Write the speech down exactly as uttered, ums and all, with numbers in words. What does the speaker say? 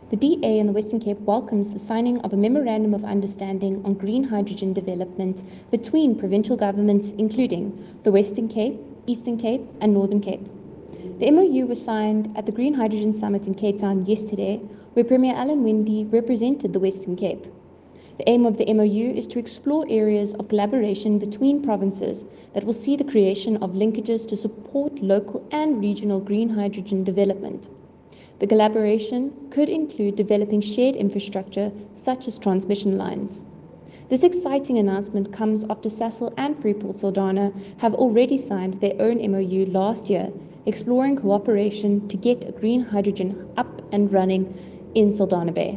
The D A and the Western Cape welcomes the signing of a Memorandum of Understanding on Green Hydrogen Development between provincial governments including the Western Cape, Eastern Cape and Northern Cape. The M O U was signed at the Green Hydrogen Summit in Cape Town yesterday, where Premier Alan Winde represented the Western Cape. The aim of the M O U is to explore areas of collaboration between provinces that will see the creation of linkages to support local and regional green hydrogen development. The collaboration could include developing shared infrastructure such as transmission lines. This exciting announcement comes after Sasol and Freeport Saldanha have already signed their own M O U last year, exploring cooperation to get green hydrogen up and running in Saldanha Bay.